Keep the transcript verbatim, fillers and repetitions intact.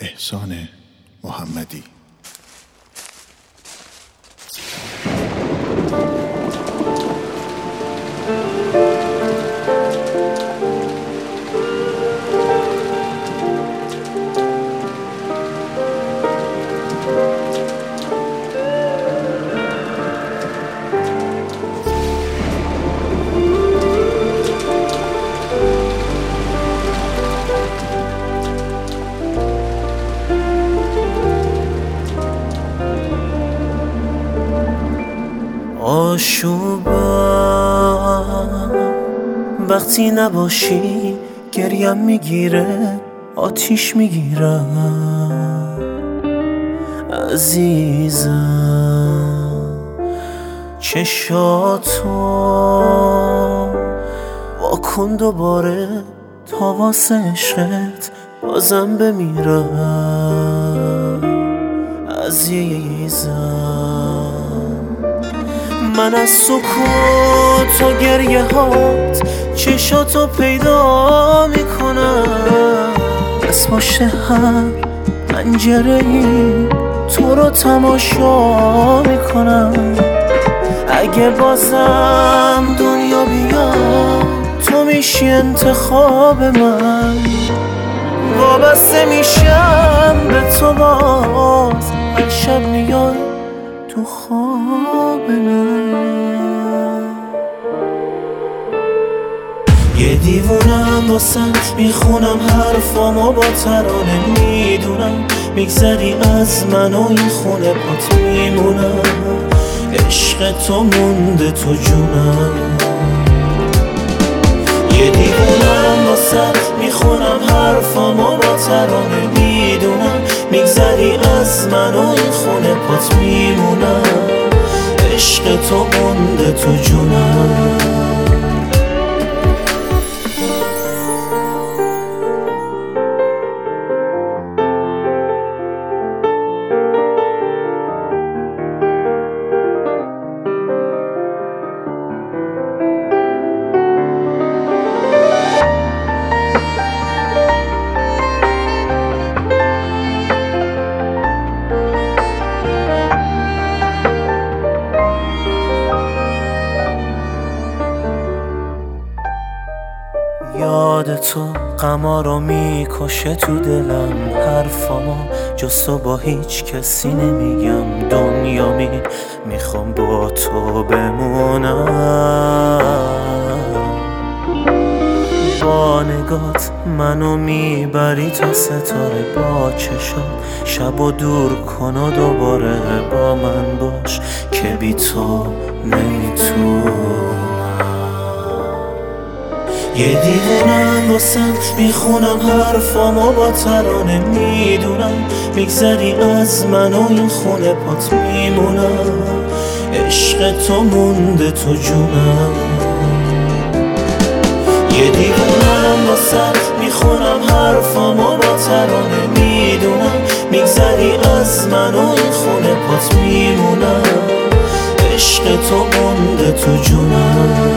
احسان محمدی. آشوبم وقتی نباشی گریم میگیره، آتیش میگیرم عزیزم. چشاتو واکن دوباره تا واسه عشقت بازم بمیرم عزیزم. من از سکوت و گریه هات چشاتو پیدا میکنم، از پشت هر پنجره ای تو رو تماشا میکنم. اگه بازم دنیا بیاد تو میشی انتخاب من، وابسته میشم به تو باز هر شب میای تو خواب من. یه دیوونم واسط میخونم حرفامو با ترانه میدونم، میگذری از من و این خونه پات میمونم. عشق تو مونده تو جونم. یه دیوونم واسط میخونم حرفامو با ترانه میدونم، میگذری از من و این خونه پات میمونم. عشق تو مونده تو جونم. یاد تو غما رو میکشه تو دلم، حرفامو جز تو با هیچ کسی نمیگم. دنیا می میخوام با تو بمونم. با نگات منو میبری تا ستاره، با چشات شبو دور کن و دوباره با من باش که بی تو نمیتونم. یه دیوونم واسط میخونم حرفامو با ترانه میدونم، میگذری از من و این خونه پات میمونم. عشق تو مونده تو جونم. یه دیوونم واسط میخونم حرفامو با ترانه میدونم، میگذری از من و این خونه پات میمونم. عشق تو مونده تو جونم.